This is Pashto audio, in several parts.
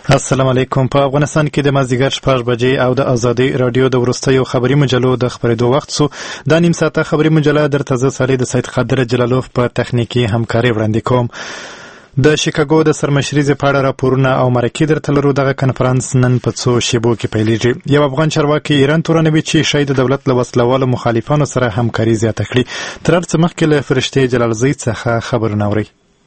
السلام علیکم. په افغانستان کې د مازدیګر 6 بجې او د ازادي رادیو د وروستیو خبري مجلو د خبرېدو وخت سو. دا نیم ساعته خبري مجله درته زه صالح د سید قادر جلالوف په تخنیکی همکاري وړاندې کوم. د شیکاګو د سرمشریزې په اړه راپورونه او مرکې درته لرو. دغه کنفرانس نن په څو شیبو کې پیلېږي. یو افغان چارواکي ایران تورنوي چې شاید د دولت له وسلوالو مخالفانو سره همکاري زیاته کړي. تر هر څه مخکې له فرشتې جلالزۍ څخه خبرونه اورئ.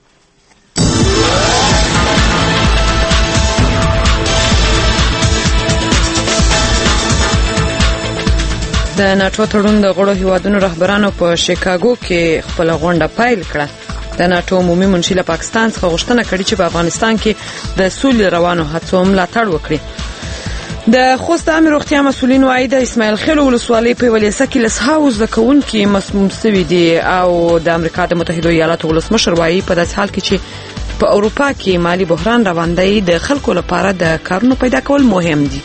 د ناټو تړون د غړو هیوادونو رهبرانو په شیکاګو کې خپل غونډه پیل کړه. د ناټو عمومي منشي له پاکستان څخه غوښتنه کړې چې په افغانستان کې د سولې روانو هڅو ملاتړ وکړي. د خوست عامه روغتیا مسؤلین وايي د اسماعیل خیل ولسوالۍ په ولیسه کې لسهاو زدهکوونکي مسموم شوي دي او د امریکا د متحده ایالاتو ولسمشر وايي په داسې حال کې چې په اروپا کې مالی بحران روان دی د خلکو لپاره د کارونو پیدا کول مهم دي.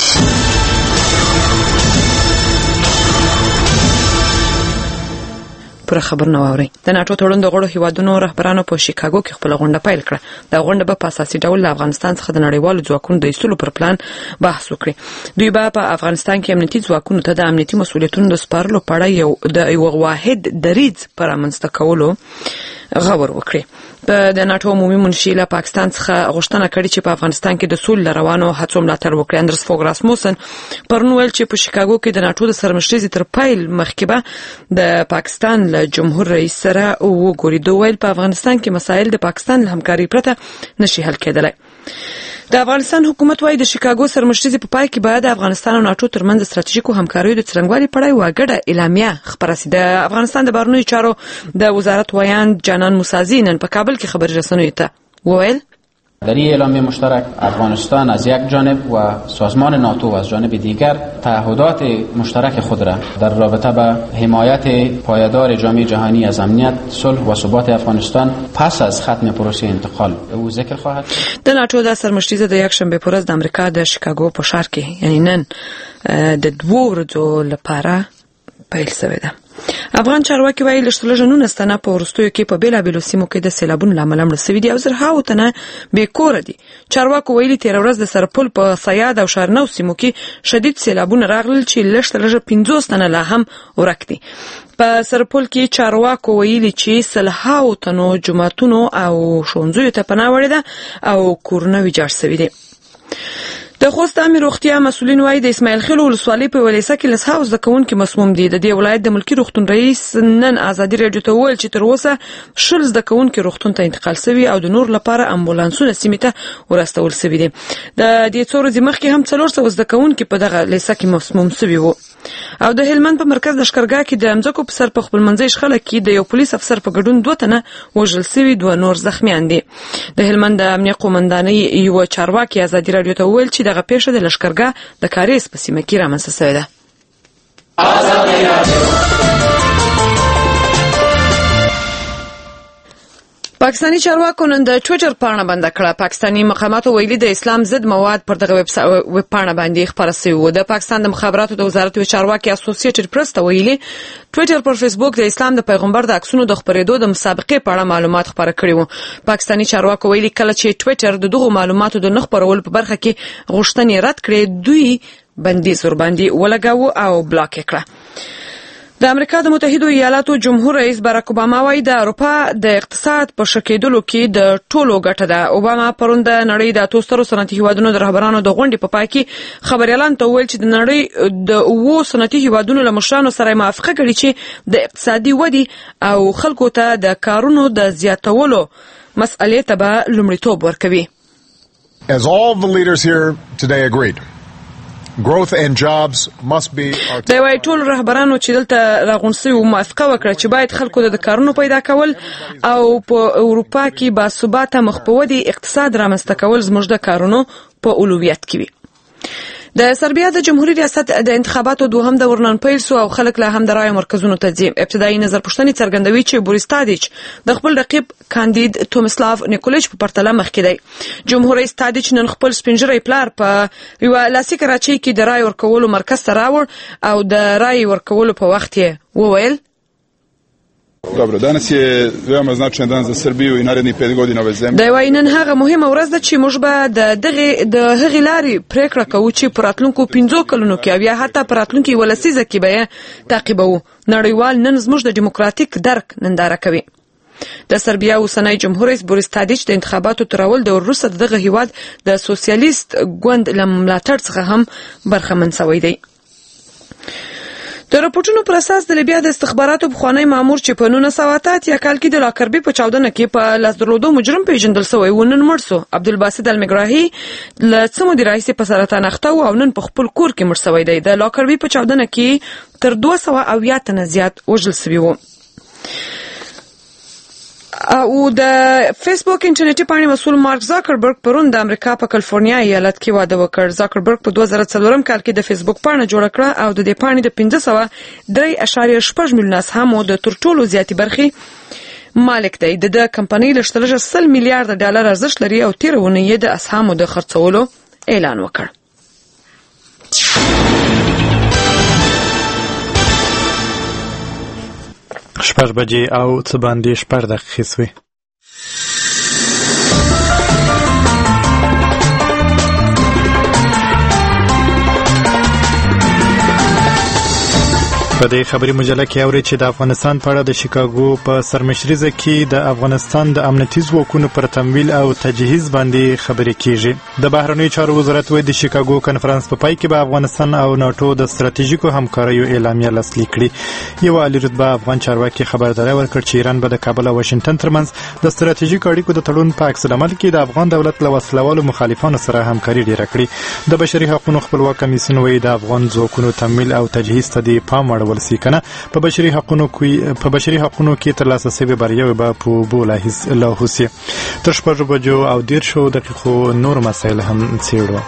پر خبر نه واوري. د ناټو تړون د غړو هیوادونو رهبرانو په شیکاګو کې خپل غونډه پیل کړه. دا غونډه په اساسي ډول له افغانستان څخه د نړیوالو ځواکونو د ایستلو پر پلان بحث وکړي. دوی په افغانستان کې امنیتي ځواکونو ته د امنیتي مسؤلیتونو د سپارلو په اړه یو واحد دریځ پر رامنځته کولو غور وکړي. د ناټو عمومي منشي له پاکستان څخه غوښتنه کړې چې په افغانستان کې د سولې روانو هڅو ملاتړ وکړي. اندرس فوګ راسموسن پرون ویل چې په شیکاګو کې د ناټو د سرمشریزې تر پیل مخکې به د پاکستان له جمهور رئیس سره وګوري. دوی ویل په افغانستان کې مسایل د پاکستان له همکاري پرته نشي حل کېدلی. د افغانستان حکومت وايي د شیکاګو سرمشریزې په پای کې باید د افغانستان او ناټو ترمنځ ستراتیژیکو همکاریو د څرنګوالي په اړه یوه ګډه اعلامیه خپره شي. د افغانستان د بهرنیو چارو د وزارت ویان جانان موسازی نن په کابل کې خبري رسنیو ته وویل در این اعلامیه مشترک افغانستان از یک جانب و سازمان ناتو از جانب دیگر تعهدات مشترک خود را در رابطه با حمایت پایدار جامعه جهانی از امنیت، صلح و ثبات افغانستان پس از ختم پروسه انتقال او ذکر خواهد شد. د ناټو د سرمشریزه د یکشنبه په ورځ د امریکا د شیکاګو په ښار کې یعنی نن د 2 ورځو لپاره پیل شوې ده. افغان چارواکي وايي لږ نن ستنه په ورستیو کې په بیلابیلو سیمو کې د سیلابونو لامل مړ شوي دي او زرهاو تنه بې کوره دي. چارواکو ویلي تیر ورځ د سرپل په سیاد او شارنو سیمو کې شدید سیلابونه راغلل چې لږ 50 تنه لا هم ورک دي. په سرپل کې چارواکو ویلي چې سلهاو تنو جماعتونو او ښوونځیو ته پناه وړې ده او کورونه ویجاړ شوي دي. د خوست عامه روغتیا مسؤلین وايي د اسماعیل خیل ولسوالۍ په ولیسه کې لسهاو زدهکوونکي مسموم دي. د دې ولایت د ملکی روغتون رئیس نن ازادي رادیو ته ویل چې تر اوسه 10 زدهکوونکي روغتون ته انتقال شوي او د نور لپاره امبولانسونه سیمې ته ورستول شوي دي. د دې څو ورځې مخکې هم 400 زدهکوونکي په دغه لیسه کې مسموم شوي وو. او د هلمند په مرکز لشکرګاه کې د امزکو په سر په خپل منځي شخړه کې د یو پولیس افسر په ګډون 2 تنه وژل شوي، 2 نور زخمیان دي. د هلمند د امنیه قومندانۍ یو چارواکي ازادي رادیو ته ویل چې دغه پیښه د لشکرګاه د کاریز په سیمه کې رامنځته شوې ده. پاکستانی چارواکو نن د ټویټر پاڼه بند کړه. پاکستانی مقاماتو ویلي د اسلام ضد مواد پر دغه ویب پاڼه باندې خپاره شوی و. د پاکستان د مخابراتو د وزارت یو چارواکي اسوسییټډ پریس ته ویلي ټویټر پر فیسبوک د اسلام د پیغمبر د عکسونو د خپرېدو د مسابقې په اړه معلومات خپاره کړي وو. پاکستانی چارواکو ویلي کله چې ټویټر د دغه معلوماتو د نخبرولو په برخه کې غوښتنې رد کړې دوی بندیز ور باندې ولګاوه او بلاک یې کړه. د امریکا د متحده ایالاتو جمهور رئیس باراک اوباما وايي د اروپا د اقتصاد په شکېدلو کې د ټولو ګټه ده. اوباما پرون د نړۍ د اتوسترو صنعتي هیوادونو د رهبرانو د غونډې په پای کې خبريالانو ته ویل چې د نړۍ د 9 صنعتي هیوادونو له مشرانو سره موافقه کړې چې د اقتصادي ودې او خلکو ته د کارونو د زیاتولو مسئلې ته به لومړیتوب ورکوي. As all the leaders here today agreed, growth and jobs must be د وای ټول رهبرانو چې دلته راغونډي او موافقه وکړه چې باید خلکو د کارونو پیدا کول او په اروپا کې با ثباته مخ په ودی اقتصاد رامنځته کول زموږ د کارونو په اولویت کې وي. د سربیا د جمهوریت ریاست د انتخاباتو دوهم دور نن پیل شو او خلک له هم د رای مرکزونو ته ځي. ابتدایي نظر پوښتنې څرګندوي چې بوریس تادیچ د خپل رقیب کاندید تومسلاو نیکولیچ په پرتله مخکې دی. جمهور رئیس تادیچ نن خپل سپینجرې پلار په یو لاسي کراچۍ کې د رای ورکولو مرکز ته راوړ او د رای ورکولو په وخت یې وویل Dobro, danas je veoma značajan dan za Srbiju i narednih 5 godina ove zemlje. دا وایي نن هغه مهمه ورځ ده چې موږ به د هغې لارې پریکړه کوو چې په راتلونکو 5 کلونو کې او یا حتی په راتلونکي 1 لسیزه کې به یې تعقیبوو. نړیوال نن زموږ د ډیموکراتیک درک ننداره کوي. د سربیا اوسنی جمهور رئیس بوریس تادیچ د انتخاباتو ترول د وروسته دغه هیواد د سوسیالیست ګوند له ملاتړ څخه هم برخمن شوی دی. د راپورټونو پر اساس د لیبیا د استخباراتو پخوانی مامور چې په 1988 کال کې د لاکربي په چاودنه کې په لاس درلودو مجرم پیژندل شوی و نن مړ شو. عبدالباسط المیګراهي له څه مودې راهیسې په سرطان اخته و او نن په خپل کور کې مړ شوی دی. د لاکربي په چاودنه کې تر 280 تنه زیات وژل شوي وو. او د فیسبوک انټرنیټي پاڼې مسؤل مارک زاکربرګ پرون د امریکا په کالیفورنیا ایالت کې واده وکړ. زاکربرګ په 2004 کال کې د فیسبوک پاڼه جوړه کړه او د دې پاڼې د 503.8 میلیون اسهامو د تر ټولو زیاتې برخې مالک دی. د کمپنۍ له شتلجه 100 میلیارډ ډالر ارزښت لري او تیر ونه یې د اسهامو د خرڅولو اعلان وکړ. 6 بجې او څه باندې 6 دقیقې شوې. په دې خبري مجله کې اوري چې د افغانستان په اړه د شیکاګو په سرمشریزه کې د افغانستان د امنیتي ځواکونو پر تمویل او تجهیز باندې خبرې کیږي. د بهرنیو چارو وزارت وایي د شیکاګو کنفرانس په پای کې به افغانستان او ناتو د ستراتیژیکو همکاریو اعلامیه لاسلیک کړي. یو عالی رتبه افغان چارواکي خبرداری ورکړ چې ایران به د کابل او واشنگټن ترمنځ د ستراتیژیکو اړیکو د تړون په عکس العمل کې د افغان دولت له وسلوالو مخالفانو سره همکاري ډیره کړي. د بشري حقوقو خپلواک کمیسیون وایي د افغان ځواکونو تمویل او تجهیز ته د پام ولسی کنه په بشري حقوقو کې ترلاسه شوی بریاوې به په لاهوسي. تر 6 بجو او 10 دقیقو نور مسایل هم څیړو.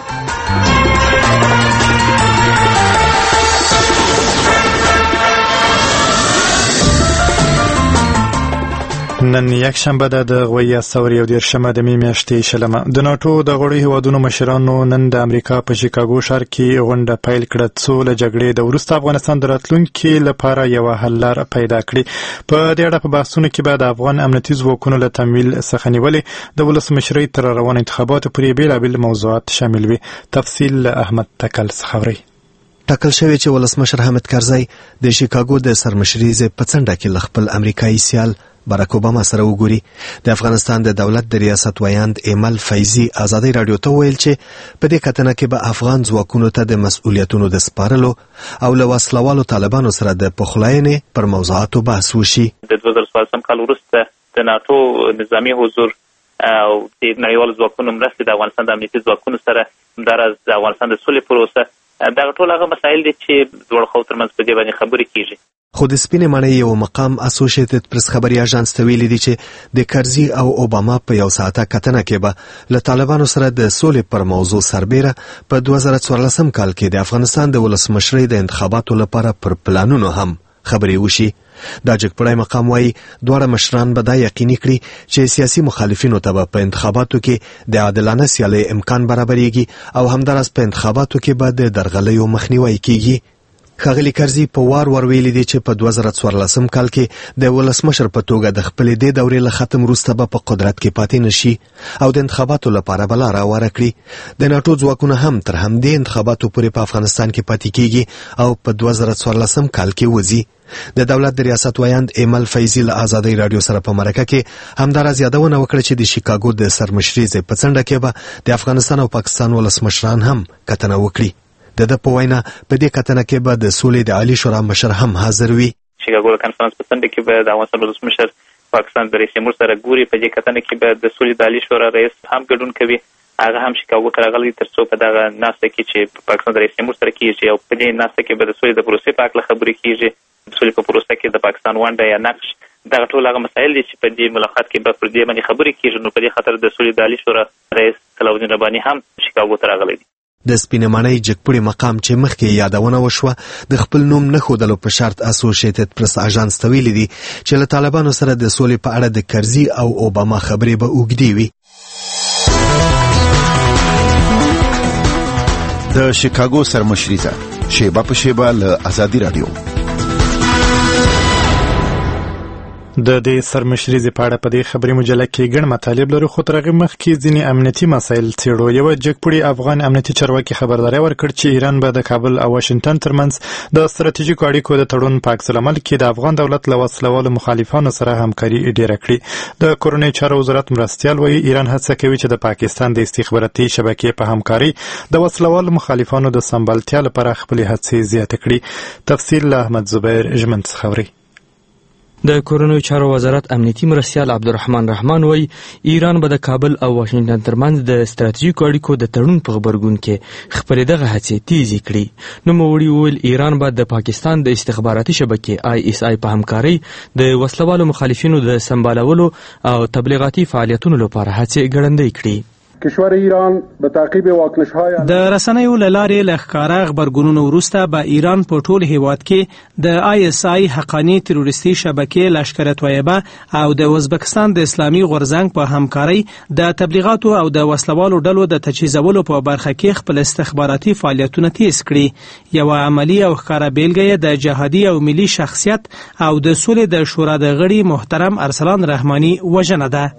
نن یک شنبه ده د غویا سوري او 10 د میاشتې شلمه. د ناتو د غړو هیوادونو مشرانو نن د امریکا په شیکاګو ښار کې غونډه پیل کړه څو له جګړې د وروسته افغانستان د راتلونکي لپاره یو حل لار پیدا کړي. په دې اړه په بحثونو کې به د افغان امنیتي ځواکونو له تمویل څخه نیولې د ولسمشرۍ تر روان انتخاباتو پورې بیلابیل موضوعات شامل وي. تفصیل احمد تکل څخه ټاکل شوی چې ولسمشر حامد کرزی د شیکاګو د سرمشریزې په څنډه کې خپل امریکایي سیال باراک اوباما سره وګوري. د افغانستان د دولت د ریاست ویاند ایمل فیضی ازادي رادیو ته ویل چې په دې کتنه کې به افغان ځواکونو ته د مسؤلیتونو د سپارلو او له وسلوالو طالبانو سره د پخلاینې پر موضوعاتو بحث وشي. د 2014 کال وروسته د ناتو نظامی حضور او د نړیوالو ځواکونو مرستې د افغانستان د امنیتي ځواکونو سره همداراز د افغانستان د سولې پروسه دا ټول هغه مسایل دي چې دوه خو ترمنځ په دې باندې خبرې کیږي. خو د سپینې ماڼۍ یو مقام اسوسییټډ پریس خبري اژانس ته ویلي دي چې د کرزي او اوباما په یو ساعته کتنه کې به له طالبانو سره د سولې پر موضوع سربېره په 2014 کال کې د افغانستان د ولسمشرۍ د انتخاباتو لپاره پر پلانونو هم خبرې وشي. دا جګپړای مقام وایي دواړه مشران به دا یقیني کړي چې سیاسي مخالفینو ته په انتخاباتو کې د عادلانه سیالۍ امکان برابرېږي او همداراز په انتخاباتو کې به د درغلیو مخنیوي کیږي. ښاغلي کرزي په وار ویلي دي چې په 2014 کال کې د ولسمشر په توګه د خپلې دې دورې له ختم وروسته به په قدرت کې پاتې نشي او د انتخاباتو لپاره به لاره هواره کړي. د ناټو ځواکونه هم تر همدې انتخاباتو پورې په افغانستان کې پاتې کیږي او په 2014 کال کې وځي. د دولت د ریاست ویاند ایمل فیضی له ازادي رادیو سره په مرکه کې همداراز یادونه وکړه چې د شیکاګو د سرمشریزې په څنډه کې به د افغانستان او پاکستان ولسمشران هم کتنه وکړي. د په وینا په دې کتنه کې به د سولې د عالی شورا مشر هم حاضر وي. شیکاګو کنفرانس په څنډه کې به د افغانستان ولسمشر پاکستان د رئیس جمهور سره ګوري. په دې کتنه کې به د سولې د عالی شورا رئیس هم ګډون کوي. هغه هم شیکاګو ته راغلی ترڅو په دغه ناسته کې چې پاکستان د رئیس جمهور سره کیږي او په دې ناسته کې به د سولې د پروسې په اړه خبرې کیږي. د سولې په پروسه کې د پاکستان ونډه یا نقش دغه ټول هغه مسایل دي چې په دې ملاقات کې به پر دې باندې خبرې کیږي. نو په دې خاطر د سولې د عالی شورا رئیس صلاح الدین رباني هم شیکاګو ته راغلی دی. د سپینې ماڼۍ جګپړې مقام چې مخکې یادونه وشوه د خپل نوم نه ښودلو په شرط اسوسییټډ پریس اژانس ته ویلي دي چې له طالبانو سره د سولې په اړه د کرزي او اوباما خبرې به اوږدې وي. د شیکاګو سرمشریزه شیبه په شیبه له ازادي رادیو. د دې سرمشريزې په اړه په دې خبري مجله کې ګڼ مطالب لرو، خو تر هغې مخکې ځینې امنیتي مسایل څېړو. یوه جګپوړي افغان امنیتي چارواکي خبرداری ورکړ چې ایران به د کابل او واشنګټن ترمنځ د ستراتیژیکو اړیکو د تړون په عکس العمل کې د افغان دولت له وسلوالو مخالفانو سره همکاري ډېره کړي. د کورنۍ چارو وزارت مرستیال وایي ایران هڅه کوي چې د پاکستان د استخباراتي شبکې په همکاري د وسلوالو مخالفانو د سمبالتیا لپاره خپلې هڅې زیاتې کړي. تفصیل له احمد زبیر ژمن څخه اورئ. د کورنۍ چارو وزارت امنیتي مرستیال عبدالرحمن رحمان وایي ایران به د کابل او واشنګټن ترمنځ د ستراتیژیکو اړیکو د تړون په غبرګون کې خپلې دغه هڅې تیزې کړي. نوموړي وویل ایران به د پاکستان د استخباراتي شبکې ISI په همکارۍ د وسلوالو مخالفینو د سمبالولو او تبلیغاتي فعالیتونو لپاره هڅې ګړندۍ کړي. کشور ایران به تعقیب واکنش‌های د رسنیو له لارې له ښکاره غبرګونونو وروسته به ایران په ټول هیواد کې د ISI حقاني تروریستي شبکې لشکره طیبه او د ازبکستان د اسلامي غورځنګ په همکارۍ د تبلیغاتو او د وسلوالو ډلو د تجهیزولو په برخه کې خپل استخباراتي فعالیتونه تیز کړي. یو عملی او ښکاره بیلګه د جهادي او ملي شخصیت او د سولې د شورا د غړي محترم ارسلان رحماني وژنه ده.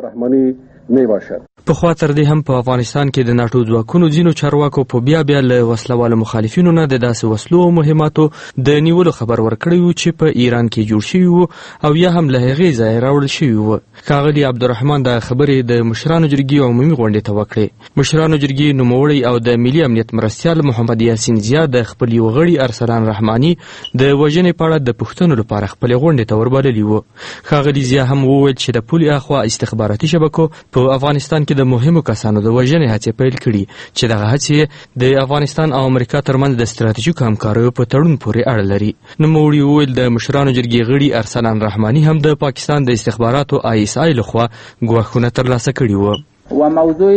پخوا تر دې هم په افغانستان کې د ناټو ځواکونو ځینو چارواکو په بیا له وسلوالو مخالفینو نه د داسې وسلو او مهماتو د نیولو خبر ورکړی و چې په ایران کې جوړ شوي وو او یا هم له هغې ځایه راوړل شوي وو. ښاغلي عبدالرحمن د خبرې د مشرانو جرګې عمومي غونډې ته وکړې. مشرانو جرګې نوموړی او د ملي امنیت مرستیال محمد یاسین زیا د خپل یو غړي ارسلان رحماني د وژنې په اړه د پوښتنو لپاره خپلې غونډې ته وربللي وو. ښاغلي زیا هم وویل چې د پولې اخوا استخباراتي شبکو په افغانستان کې د مهمو کسانو د وژنې هڅې پیل کړي چې دغه هڅې د افغانستان او امریکا ترمنځ د ستراتیژیکو همکاریو په تړون پورې اړه لري. نوموړي وویل د مشرانو جرګې غړي ارسلان رحماني هم د پاکستان د استخباراتو ISI لخوا ګواښونه ترلاسه کړي وو. و موضوع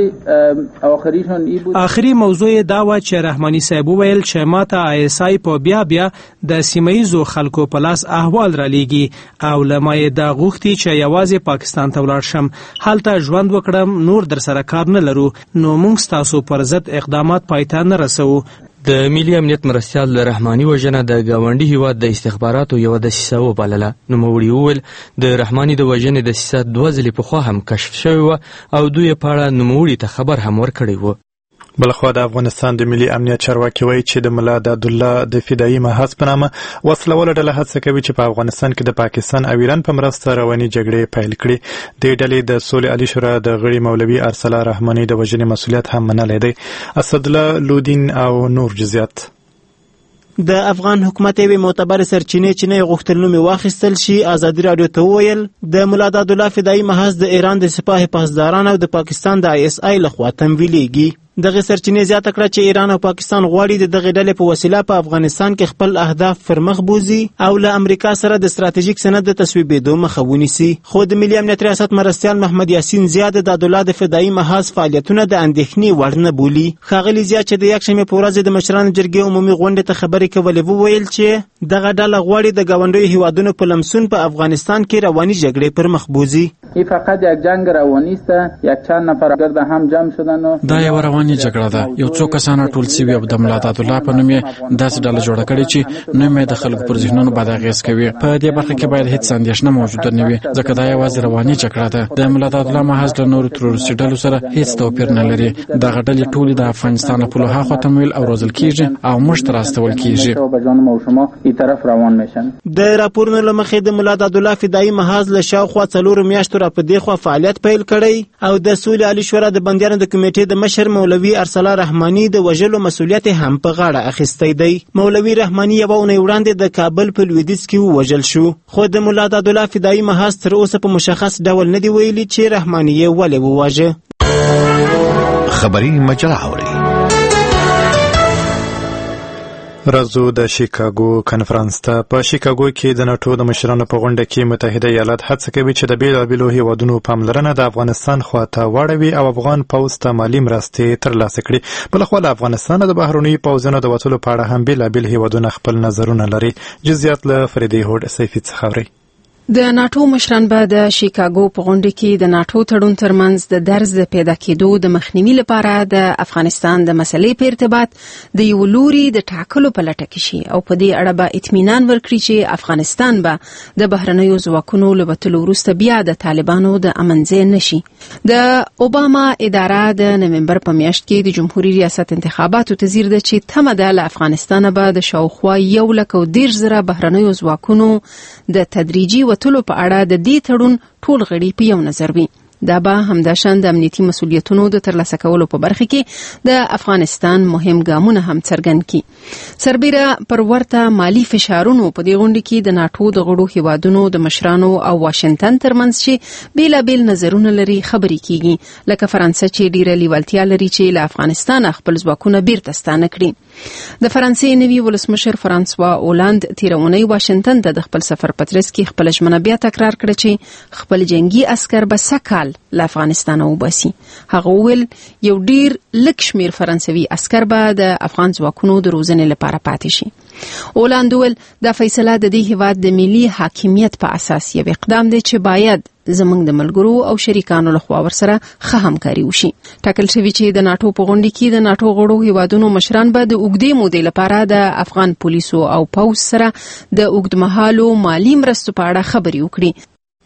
آخري موضوع دا و چې رحماني صاحب وویل چې ماته ISI په بیا د سیمه‌یزو خلکو په لاس احوال را لیږي او له ما یې دا غوښتي چې یوازې پاکستان ته ولاړ شم، هلته ژوند وکړم، نور در سره کار نه لرو، نو موږ ستاسو پر ضد اقدامات پای ته نه رسوو. د ملي امنیت مرستیال رحماني وژنه د ګاونډي هیواد د استخباراتو یوه دسیسه وبلله. نوموړي وویل د رحماني د وژنې دسیسه 2 ځلې پخوا هم کشف شوې وه او دوی په اړه نوموړي ته خبر هم ورکړی و. بلخوا د افغانستان د ملي امنیت چارواکي وایي چې د ملا دادالله د فدایي محاذ په نامه وسلواله ډله هڅه کوي چې په افغانستان کې د پاکستان او ایران په مرسته رواني جګړې پیل کړي. د ډلې د سولې عالي شورا د غړي مولوي ارسلا رحماني د وژنې مسؤلیت هم منلی دی. اسدالله لودین او نور جزیات. د افغان حکومت یوې معتبر سرچینې چې نه غوښتل نوم واخیستل شي ازادي راډیو ته وویل د ملا دادالله فدایي محاذ د ایران د سپاه پاسداران او د پاکستان د ISI لخوا تمویلیږي. دغه سرچینې زیاته کړه چې ایران او پاکستان غواړي د دغه ډلې په وسیله په افغانستان کې خپل اهداف پر مخ بوزي او له امریکا سره د ستراتیژیک سند د تصویبېدو مخه ونیسي. خو د ملي امنیت ریاست مرستیال محمد یاسین زیا د دادالله د فدایي محاذ فعالیتونه د اندېښنې وړ نه بولي. ښاغلي زیا چې د یکشنبې په ورځ د مشرانو جرګې عمومي غونډې ته خبرې کولې وویل چې دغه ډله غواړي د ګاونډیو هیوادونو په لمسون په افغانستان کې رواني جګړې پر مخ بوزي. این فقط یک جنگ روانی است، یک چند نفر گرد هم جمع شدن و دا یو رواني جګړه ده. یو څو کسان ټول سوي او د ملا دادالله په نوم یې داسې ډله جوړه کړې چې نوم یې د خلکو پر ذهنونو بد اغېز کوي. په دې برخه کې باید هیڅ اندېښنه موجوده نه وي ځکه دا یوازې رواني جګړه ده. د ملا دادالله محاذ له نورو تروریستي ډلو سره هیڅ توپیر نه لري. دغه ډلې ټولې د افغانستان له پولو هاخوا تمویل او روزل کیږي او موږ ته راستول کیږي. د راپورونو له مخې د ملا دادالله فدایي محاذ له شاوخوا 4 میاشتو را په دې خوا فعالیت پیل کړی او د سولې عالي شورا د بندیانو د کمیټې د مشر مولوي ارسلا رحماني د وژلو مسؤلیت هم په غاړه اخیستی دی. مولوي رحماني یوه اونۍ وړاندې د کابل په لویدیځ کې ووژل شو، خو د ملا دادالله فدایي محاذ تر اوسه په مشخص ډول نه دی ویلي چې رحماني یې ولې وواژه. خبري مجله اوري. راځو د شیکاګو کنفرانس ته. په شیکاګو کې د ناټو د مشرانو په غونډه کې متحده ایالات هڅه کوي چې د بېلابېلو هیوادونو پاملرنه د افغانستان خواته واړوي او افغان پوځ ته مالي مرستې ترلاسه کړي. بلخوا له افغانستانه د بهرنیو پوځونو د وتلو په اړه هم بېلابېل هیوادونه خپل نظرونه لري. جزئیات له فریدې هوډ سیفي څخه اورئ. د ناتو مشران به د شیکاګو په غونډه کې د ناتو تړون ترمنځ د درز پیدا کېدو د مخنیوي لپاره د افغانستان د مسلې په ارتباط د یو لوري د ټاکلو په لټه کې شي او په دې اړه به اطمینان ورکړي چې افغانستان به د بهرنیو ځواکونو له وتلو وروسته بیا د طالبانو د امن ځای نشي. د اوباما اداره د نومبر په میاشت کې د جمهوریت ریاست انتخاباتو تزیر ده چې تمه ده له افغانستان به د شاوخوا 1,10,000 بهرنیو ځواکونو د تدریجي وتلو په اړه د دې تړون ټول غړي په یو نظر وي. دا به همداشان د امنیتي مسؤلیتونو د ترلاسه کولو په برخه کې د افغانستان مهم ګامونه هم څرګند کړي. سربېره پر ورته مالی فشارونو په دې غونډه کې د ناتو د غړو هیوادونو د مشرانو او واشنگټن ترمنځ چې بیلابیل نظرونه لري خبرې کیږي، لکه فرانسه چې ډیره لیوالتیا لري چې له افغانستان خپل ځواکونه بیرته ستانه کړي. د فرانسې نوي ولسمشر فرانسوا اولاند تیرونی واشنگټن ته د خپل سفر پترس کې خپل ژمنه بیا تکرار کړه چې خپل جنگي عسكر به سکهال له افغانستان وباسي. هغه ویل یو ډیر لږ شمیر فرانسوي عسكر به د افغان ځواکونو د روزنې لپاره پاتې شي. اولاند ویل دا فیصله د دې هیواد د ملي حاکمیت په اساس یو اقدام دی چې باید زمونږ د ملګرو او شریکانو لخوا ورسره ښه همکاري وشي. ټاکل شوی چې د ناتو په غونډه کې د ناتو غړو هیوادونو مشران به د اوږدې مودې لپاره د افغان پولیسو او پوځ سره د اوږدمهالو مالی مرستو په اړه خبرې وکړي.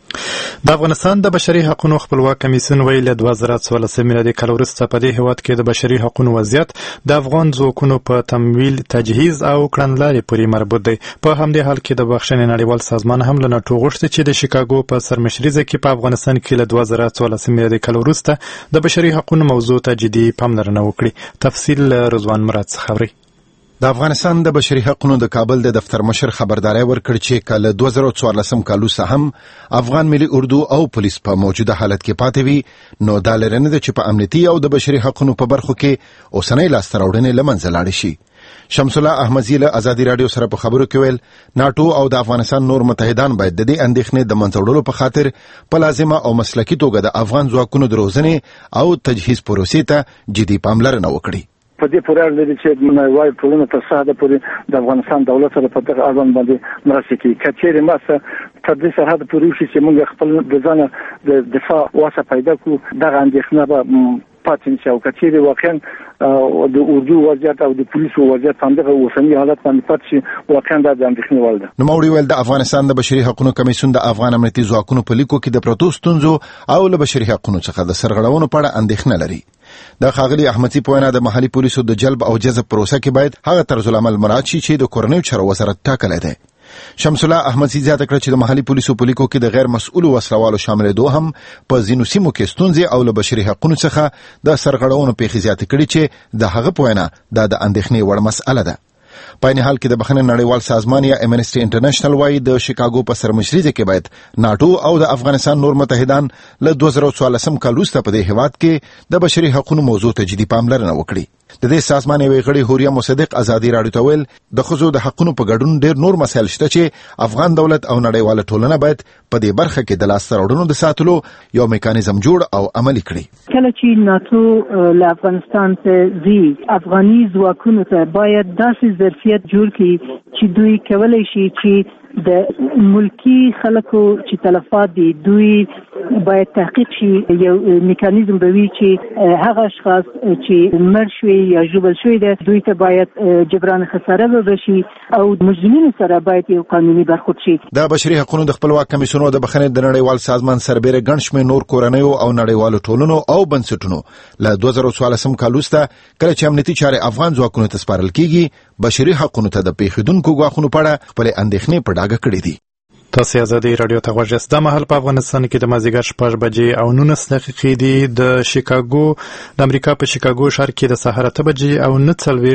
د افغانستان د بشري حقوقو خپلواک کمیسیون ویل 2014 میلادي کال وروسته په دې هیواد کې د بشري حقوقو وضعیت د افغان ځواکونو په تمویل، تجهیز او کړنلارې پورې مربوط دی. په همدې حال کې د بخښنې نړیوال سازمان هم له ناتو غوښتي چې د شیکاګو په سرمشريزه کې په افغانستان کې له 2014 میلادي کال وروسته د بشري حقوقو موضوع ته جدي پاملرنه وکړي. تفصیل رضوان مراد څخه. د افغانستان د بشري حقوقو د کابل د دفتر مشر خبرداري ورکړ چې کله 2014 کال وروسته هم افغان ملي اردو او پولیس په موجوده حالت کې پاتې وي، نو دا لرنه ده چې په امنیتي او د بشري حقوقو په برخو کې اوسنۍ لاسته راوړنې لمنځه لاړې شي. شمس الله احمدزی له آزادي رادیو سره په خبرو کې ویل ناتو او د افغانستان نور متحدان باید د دې اندېښنې د منځ وړلو په خاطر په لازمه او مسلکي توګه د افغان ځواکونو د روزنې او تجهیز پروسې ته جدي پاملرنه وکړي. په دې پورې اړه لري چې نړیوال ټولنه تر ساده پورې د افغانستان دولت سره په دغه اړوند باندې مرسته کوي. کچېرې ماسه تر دې سرحد پورې شي چې موږ خپل د ځان د دفاع واسه پیدا کړو، دغه اندېښنه به پاتې شي. او کچېرې واقعا د اردو وضعیت او د پولیسو وضعیت همدغه اوسنی حالت باندې پاتې شي، واقعا د اندېښنې وړ ده. نوموړي ویل د افغانستان د بشري حقوقو کمیسیون د افغان امنیتي ځواکونو په لیکو کې د پروتو ستونزو او له بشري حقوقو څخه د سرغړونو په اړه اندېښنه لري. د خاغلی احمدزی په وینا د محلي پولیسو د جلب او جذب پروسه کې باید هغه طرز العمل مراعات شي چې د کورنیو چارو وزارت ټاکلی دی. شمس الله احمدزی زیاته کړه چې د محلي پولیسو په لیکو کې د غیر مسؤل وسلوالو شاملېدو هم په ځینو سیمو کې ستونزې او له بشري حقوقو څخه د سرغړونو پیښې زیاتې کړي چې د هغه په وینا دا د اندېښنې وړ مسأله ده. په عین حال کې د بخښنې نړیوال سازمان یا امنسټي انټرنیشنل وايي د شیکاګو په سرمشريزه کې باید ناتو او د افغانستان نور متحدان له 2014 کال وروسته په دې هیواد کې د بشري حقوقو موضوع ته جدي پاملرنه وکړي. د دې سازمان یو غړي هوریا مصدق آزادي رادیو ته ویل د خزو د حقوقو په ګډون ډېر نور مسایل شته چې افغان دولت او نړیواله ټولنه باید په دې برخه کې د لاسته راوړنو د ساتلو یو میکانیزم جوړ او عملي کړي. کله چې ناتو له افغانستان ته زی افغاني ځواکونو ته باید داسې ظرفیت جوړ کړي چې دوی کولای شي چې د ملکی خلکو چې تلفات دي دوی باید تحقیق شي. یو میکانیزم به وي چې هغه اشخاص چې مړ شوي یا ژوبل شوي دي دوی ته باید جبران خساره وشي او مجرمینو سره باید یو قانوني برخورد شي. د بشري حقوقو د خپلواک کمیسیون د بخښنې د نړیوال سازمان سربېره ګڼ شمېر نور کورنیو او نړیوالو ټولنو او بنسټونو له 2014 کال وروسته کله چې امنیتي چارې افغان ځواکونو ته سپارل کیږي بشري حقوقو ته د پیښیدونکو ګواښونو په اړه خپل اندېښنې په ډاګه کړې دي. تاسو آزادي رادیو ته غوږ یاست. د مهال په افغانستان کې د مازدیګر 6 بجې او 19 دقیقې دي. د شیکاګو د امریکا په شیکاګو ښار کې د سهار 8 بجې او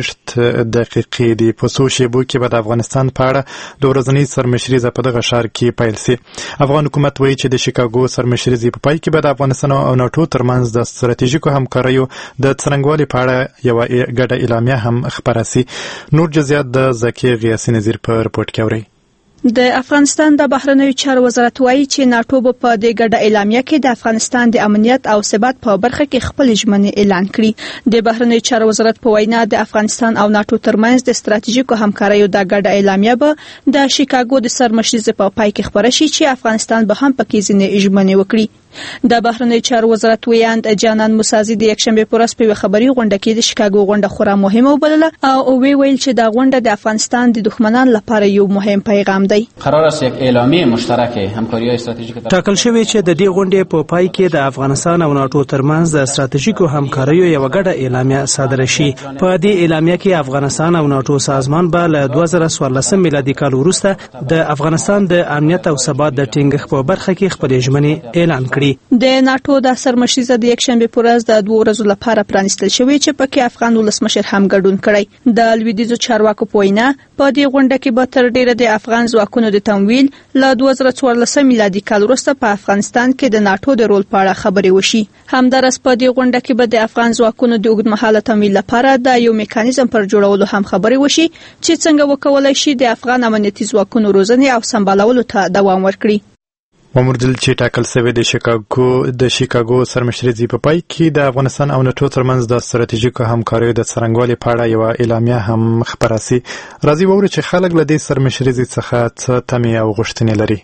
49 دقیقې دي. په څو شیبو کې به د افغانستان په اړه د ورځنۍ سرمشريزه په دغه ښار کې پیل شي. افغان حکومت وایي چې د شیکاګو سرمشريزې په پای کې به د افغانستان او ناتو ترمنځ د ستراتیژیکو همکاریو د څرنګوالي په اړه یو ګډه اعلامیه هم خبره شي. نور جزئیات د زکی غیاثي نظیر په رپورټ کې اوري. د افغانستان د بهرنیو چارو وزارت وایي چې ناتو په دې ګډه اعلامیه کې د افغانستان د امنیت او ثبات په برخه کې خپل ژمنې اعلان کړي. د بهرنیو چارو وزارت په وینا د افغانستان او ناتو ترمنځ د ستراتیژیکو همکاریو د ګډه اعلامیه به د شیکاګو د سرمشریزې په پای کې خبره شي چې افغانستان به هم پکې ځینې ژمنې وکړي. د بهرنیو چارو وزارت ویاند جانان موسازي د یکشنبه پر ورځ په خبري غونډه کې د شیکاګو غونډه خورا مهمه وبلله او ویل چې د غونډه د افغانستان د دښمنان لپاره یو مهم پیغام دی. قرار است یک اعلامیه مشترک همکاری استراتژیک ټاکل شوی چې د دې غونډې په پای کې د افغانستان او ناتو ترمنځ د ستراتیژیکو همکاریو یو ګډه اعلامیه صادره شي. په دې اعلامیه کې افغانستان او ناتو سازمان به له 2014 میلادي کال وروسته د افغانستان د امنیت او ثبات د ټینګښت په برخه کې خپل ژمنې اعلان کړي. د ناتو د سرمشریزه د یکشنبه پر ورځ د 2 ورځو لپاره پرانیستل شوی چې پکې افغان ولسمشر هم ګډون کړی. د لویدیځو چارواکو په وینا په دې غونډه کې به تر ډیره د افغان ځواکونو د تمویل له 2014 میلادي کال وروسته په افغانستان کې د ناتو د رول په اړه خبرې وشي. همدارس په دې غونډه کې به د افغان ځواکونو د اوږدمهاله تمویل لپاره د یو میکانیزم پر جوړولو هم خبرې وشي چې څنګه وکولای شي د افغان امنیتي ځواکونو روزنې او سمبالولو ته دوام ورکړي. ومردل چې ټاکل شوی د شیکاګو سرمشریزې په پای کې د افغانستان او ناتو ترمنځ د ستراتیژیکو همکاریو د څرنګوالي په اړه یو اعلامیه هم خپره سي. راځي ووري چې خلک له دې سرمشریزې څخه څه تمې او غوښتنې لري.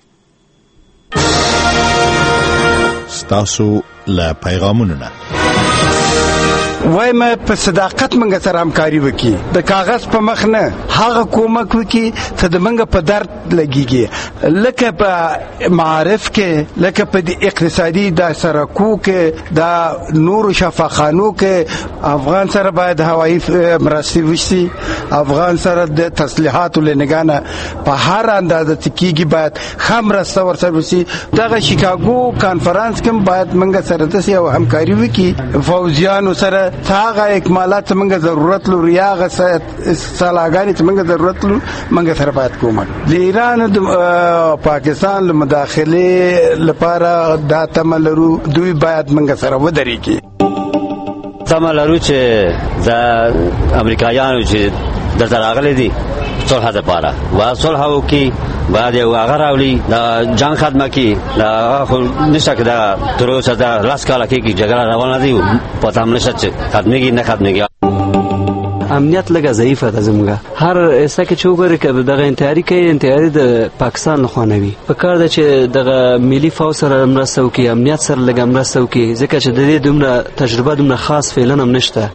ستاسو له پیغامونو نه وایم په صداقت منګه سره همکاري وکي، د کاغذ په مخ نه هغه کومک وکي چې د منګه په درد لګيږي، لکه په معارف کې، لکه په د اقتصادي د سرکو کې، د نور شفاخانو کې افغان سره باید هوایي مرستې وشي، افغان سره د تسلیحاتو لنګانه په هر اندازه تکیږي باید خمرسته ورسره وشي. دغه شیکاګو کانفرنس کې باید منګه سره د سیاو همکاري وکي، فوجیانو سره هغه اکمالات منګه ضرورت لري، هغه سلاګانی منګه ضرورت لري، منګه سره باید کومه د ایران د پاکستان له مداخله لپاره دا تملرو دوی باید منګه سره ودرېږي. تملرو چې د امریکایانو چې د راغلي دي صلح لپاره و صلح وکي بعد یو هغه راولي د جنگ خدمت کی دا خو نشه دا تر اوسه دا لاس کاله کې جګړه روانه دي، پته هم نشته چې ختميږي نه ختميږي. امنیت لږه ضعیفه ده زموږه، هر ایسه کې چې وګورئ که دغه انتحاري کوي، انتحاري د پاکستان لخوا نه وي. په کار ده چې دغه ملي فوج سره مرسته وکړي، امنیت سره لږه مرسته وکړي، ځکه چې د دې دومره تجربه دومره خاص فعلا هم نشته.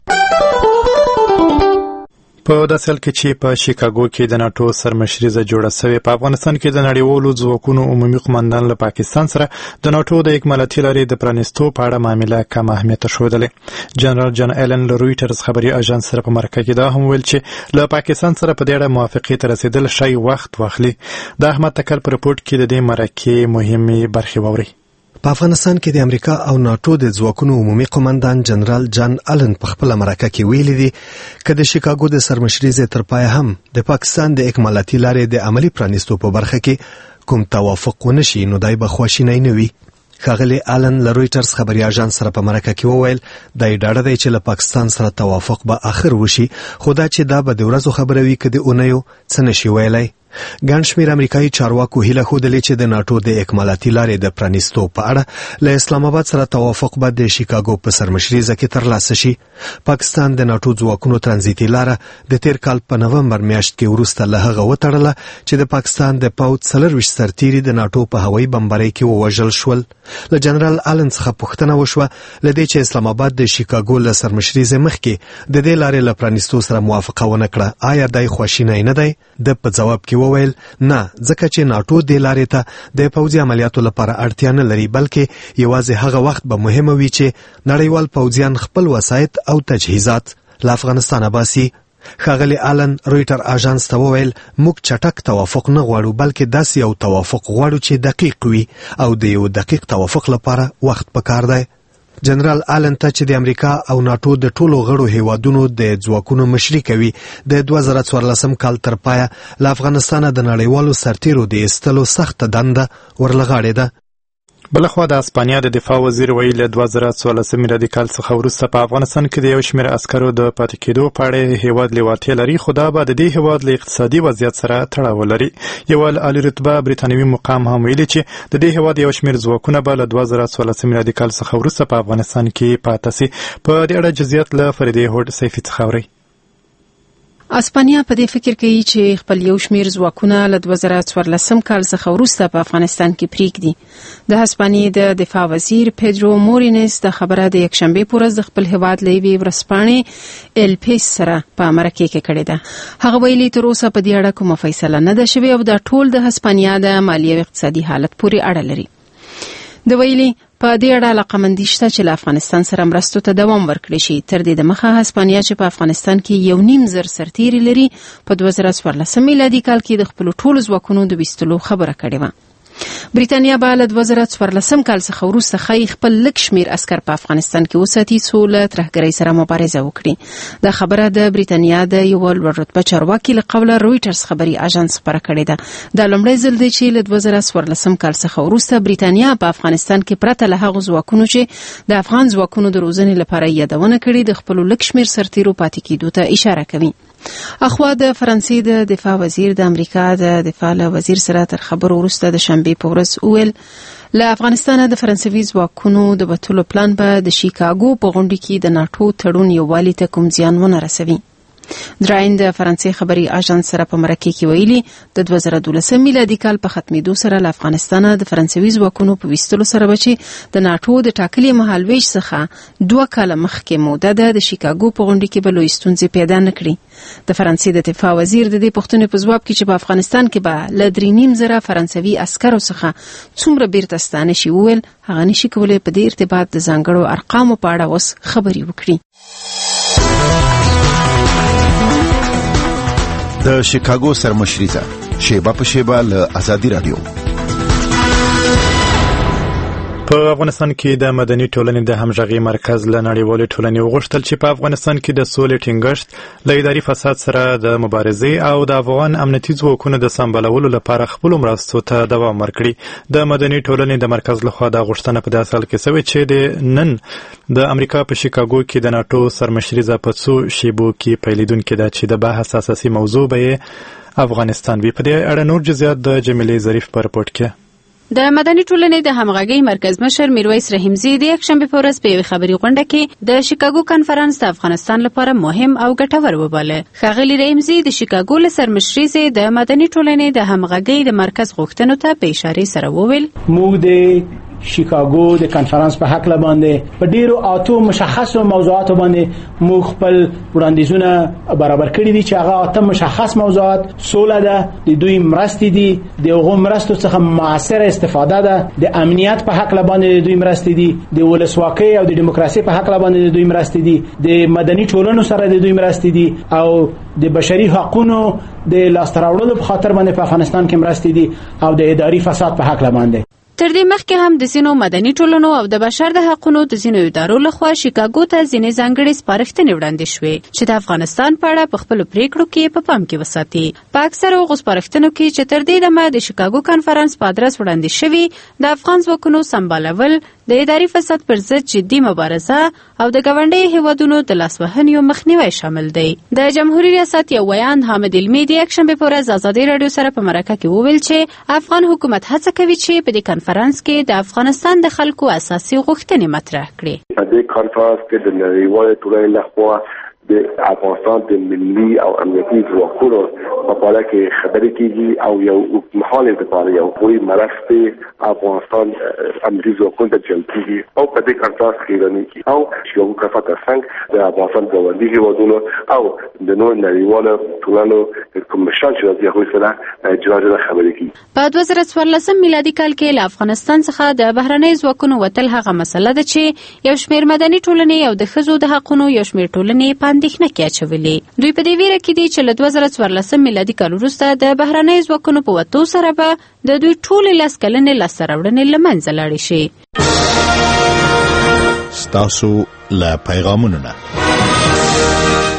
په داسې حال کې چې په شیکاګو کې د ناتو سرمشریزه جوړه شوې، په افغانستان کې د نړیوالو ځواکونو عمومي قومندان له پاکستان سره د ناتو د اکمالاتي لارې د پرانیستو په اړه معامله کم اهمیت ښودلې. جنرال جان ایلن له رویټرز خبري اژانس سره په مرکه کې دا هم ویل چې له پاکستان سره په دې اړه موافقې ته رسیدل شي وخت واخلي. د احمد تکل په رپورټ کې د دې مرکې مهمه برخې ووري. په افغانستان کې د امریکا او ناتو د ځواکونو عمومي قومندان جنرال جان آلن په خپل مرکه کې ویلي دي چې د شیکاګو د سرمشریزې تر پای هم د پاکستان د اکمالاتي لارې د عملی پرانیستو په برخه کې کوم توافق ونشي نو دای به خواشینی نه وي. ښاغلی آلن له رویټرز خبري اژانس سره په مرکه کې وویل دا ډاډه دی چې له پاکستان سره توافق به اخر وشي، خو دا چې دا به د ورځو خبره وي که د اونیو څه نشي ویلی. ګڼ شمېر امریکایي چارواکو هیله ښودلې چې د ناتو د اکمالاتي لارې د پرانیستو په اړه له اسلام آباد سره توافق به د شیکاګو په سرمشریزه کې ترلاسه شي. پاکستان د ناتو ځواکونو ترانزیتي لاره د تیر کال په نومبر میاشت کې وروسته له هغه وتړله چې د پاکستان د پوځ 24 سرتیري د ناتو په هوایي بمبارۍ کې ووژل شول. له جنرال آلن څخه پوښتنه وشوه لدې چې اسلام آباد د شیکاګو له سرمشریزې مخکې د دې لارې له پرانیستو سره موافقه ونه کړه، آیا دای خواشینی نه دی؟ د په جواب کې وویل نه، ځکه چې ناتو د لارې ته د پوځي عملیاتو لپاره اړتیا نه لري، بلکې یوازې هغه وخت به مهمه وي چې نړیوال پوځیان خپل وسایط او تجهیزات له افغانستان باسي. ښاغلی آلن رویټر اژانس ته وویل موږ چټک توافق نه غواړو، بلکې داسې یو توافق غواړو چې دقیق وي او د یو دقیق توافق لپاره وخت پکار دی. جنرال آلن ته چې د امریکا او ناتو د ټولو غړو هیوادونو د ځواکونو مشري کوي، د 2014 کال تر پایه له افغانستانه د نړیوالو سرتیرو د ایستلو سخته دنده ورلغاړې ده. بلخوا د اسپانیا د دفاع وزیر ویل 2014 میلادي کال څخه وروسته په افغانستان کې د یو شمېر عسکرو د پاتې کېدو په اړه هیواد لیوالتیا لري، خو دا به د دې هیواد له اقتصادي وضعیت سره تړاو لري. یو عالی رتبه بریتانوي مقام هم ویلي چې د دې هیواد یو شمېر ځواکونه به له 2014 میلادي کال څخه وروسته په افغانستان کې پاتې سي. په دې اړه جزئیات له فریدې هوډ سیفي څخه اورئ. اسپانیا په دې فکر کوي چې خپل یو شمېر ځواکونه له 2014 کال څخه وروسته په افغانستان کې پریږدي. د اسپانیې د دفاع وزیر پیدرو مورینس د خبره د یکشنبه په ورځ د خپل هیواد له یوې ورځپاڼې ال پیس سره په مرکه کې کړې ده. هغه ویلي تر اوسه په دې اړه کومه فیصله نه ده شوې او دا ټول د اسپانیا د مالي او اقتصادي حالت پورې اړه لري. د ویلي په دې اړه علاقمندي شته چې له افغانستان سره مرستو ته دوام ورکړي شي. تر دې دمخه اسپانیا چې په افغانستان کې 1.5 زر سرتیري لري په 2014 میلادي کال کې د خپل ټولو ځواکونو د ویستلو خبره کړې وه. بریتانیا به له 2014 کال څخه وروسته خپل لږ شمېر عسکر په افغانستان کې وساتي څو له ترهګرۍ سره مبارزه وکړي. دا خبره د بریتانیا د یو لوړ رتبه چارواکي له قوله رويټرز خبري اژانس خبره کړې ده. دا لومړی ځل دی چې له 2014 کال څخه وروسته بریتانیا په افغانستان کې پرته له هغو ځواکونو چې د افغان ځواکونو د روزنې لپاره یادونه کړې د خپل لږ شمېر سرتیرو پاتې کېدو ته اشاره کوي. اخوا د فرانسې د دفاع وزیر د امریکا د دفاع وزیر سره تر خبرو وروسته د شنبه په ورځ وویل له افغانستان د فرانسوي ځواکونو د وتلو پلان به د شیکاګو په غونډه کې د ناتو تړون یووالي ته کوم زیان ونه رسوي. دراین د فرانسې خبري اژانس سره په مرکه کې ویلي د 2012 میلادي کال په ختمېدو سره له افغانستان د فرانسوي ځواکونو په ویستلو سره به چې د ناتو د ټاکلي مهالویش څخه 2 کاله مخکې موده د شیکاګو په غونډه کې به لوی ستونزې پیدا نه کړي. د فرانسې د دفاع وزیر د دې پوښتنې په ځواب کې چې په افغانستان کې به له 3.5 زره فرانسوي عسکرو څخه څومره بیرته ستانه شي وویل هغه نشي کولای په دې ارتباط د ځانګړو ارقامو په اړه اوس خبري وکړي. د شیکاګو سرمشریزه شیبه په شیبه له ازادي رادیو. په افغانستان کې د مدني ټولنې د همغږي مرکز له نړیوالې ټولنې وغوښتل چې په افغانستان کې د سولې ټینګښت له اداري فساد سره د مبارزې او د افغان امنیتي ځواکونو د سمبالولو لپاره خپل مرستو ته دوام ورکړي. د مدني ټولنې د مرکز لخوا د غوښتنه په داسې حال کې شوې چې د نن د امریکا په شیکاګو کې د ناتو سرمشریزه په څو شیبو کې پیلیدونکې ده چې د بحث اساسي موضوع به افغانستان وي. په دې اړه نور جزئیات د جمیلې ظریف په رپورټ کې. د مدني ټولنې د همغږي مرکز مشر میرویس رحیمزی د یکشنبه په ورځ په خبري غونډه کې د شیکاګو کانفرنس د افغانستان لپاره مهم او ګټور وباله. ښاغلي رحیمزی د شیکاګو له سرمشریزې د مدني ټولنې د همغږي د مرکز غوښتنو ته په اشاره سره وویل موږ د شیکاګو د کانفرنس په حق باندې په ډیرو اتو مشخصو موضوعاتو باندې موږ خپل وړاندیزونه برابر کړی دي چې هغه اته مشخص موضوعات سوله ده، د دوی مرستې دي، د هغو مرستو څخه موثره استفاده ده، د امنیت په حق باندې د دوی مرستې دي، د ولسواکۍ او د دیموکراسي په حق باندې د دوی مرستې دي، د مدني ټولنو سره د دوی مرستې دي او د بشري حقوقو د لاستراوړلو په خاطر باندې په افغانستان کې مرستې دي او د اداري فساد په حق باندې. تر دې مخکې هم د ځینو مدني ټولنو او د بشر د حقوقو د ځینو ادارو لخوا شیکاګو ته ځینې ځانګړې سپارښتنې وړاندې شوې چې د افغانستان په اړه په خپلو پریکړو کې په پام کې وساتي. په اکثرو هغو سپارښتنو کې چې تر دې دمه د شیکاګو کانفرنس په ادرس وړاندې شوي د افغان ځواکونو سمبالول، د اداري فساد پر ضد جدي مبارزه او د ګاونډي هیوادونو د لاسوهنې مخنیوی شامل دی. د جمهوریت ریاست یو ویان حامد علمي د یکشنبه په ورځ ازادي رادیو سره په مرکه کې وویل چې افغان حکومت هڅه کوي چې په دې کانفرنس کې د افغانستان د خلکو اساسي غوښتنې مطرح کړي. په دې کانفرنس کې د نړیوالې ټولنې لخوا د افغانستان د ملي او امنیتي ځواکونو په اړه کې خبرې کیږي او یو اوږدمهاله لپاره یو پوری مرستې افغانستان امنیتي ځواکونو ته جلب کیږي او په دې کانفرنس کې رانیږي او شیوه کفا ترڅنګ د افغانستان ګاونډي هیوادونو او د نور نړیوالو ټولنو کوم مشال چې د هغوی سره جوړه خبرې کوي. په 2014 میلادي کال کې له افغانستان څخه د بهرنۍ ځواکونو وتل هغه مسله ده چې یو شمېر مدني ټولنې او د ښځو د حقوقو یو شمېر ټولنې اندېښنه کې اچولې. دوی په دې ویره کې دي چې له 2014 میلادي کال وروسته د بهرنۍ ځواکونو په وتو سره به د دوی ټولې لس کلنې لاسته راوړنې له منځه لاړې شي. ستاسو له پیغامونو نه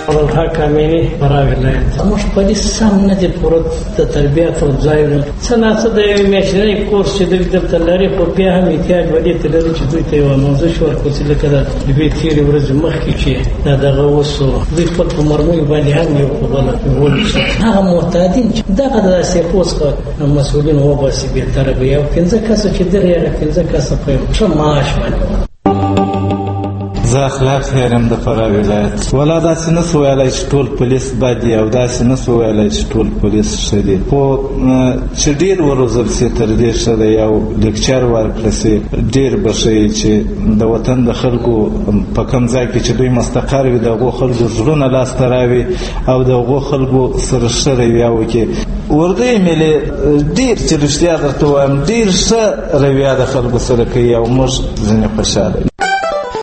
الحق امینی فراه ولایت موږ پولیس سم نه دي پوره د تربیت او ځایونه څنګه د میاشتنی کورس چې د لري په بیا هم احتیاج ودی ته لري چې دوی ته یو موضوع شو ورکول چې لکه د دې تیری ورځ مخکې چې دغه وسو دوی خپل په مرموي باندې هم یو په بل ول هغه معتادین دغه د سیپوس مسؤلین و باسي به تربیه او 15 کس چې درې 15 کس په څه معاش باندې زه اخلاق هرم د فراه ولایت ولا داسې نه سو ویلای چې ټول پولیس بد دي او داسې نه سو ویلای چې ټول پولیس ښه دي خو چې ډېر وروزل سي تر دې ښه دی یو لیکچر ورکړل سي ډېر به ښه چې د وطن د خلکو په کوم ځای کې چې دوی مستقر وي د هغو خلکو زړونه لاسته راوي او د هغو خلکو سره ښه رویه وکړي ورده ملي ډېر چې رښتیا درته وایم ډېر ښه رویه د خلکو سره کوي او موږ ځینې خوشحاله